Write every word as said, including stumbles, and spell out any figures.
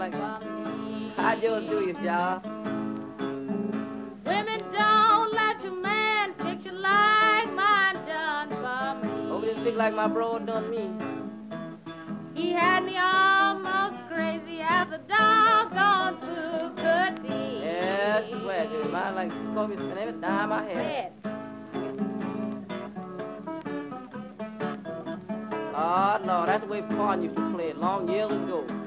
Like, how yours do you, y'all? Women don't let your man fix you like mine done for me. Oh, didn't fix like my bro done me. He had me almost crazy as a doggone fool could be. Yeah, she swear, dude. Mine like coffee and every dime I had. Oh, no, that's the way Paul used to play it long years ago.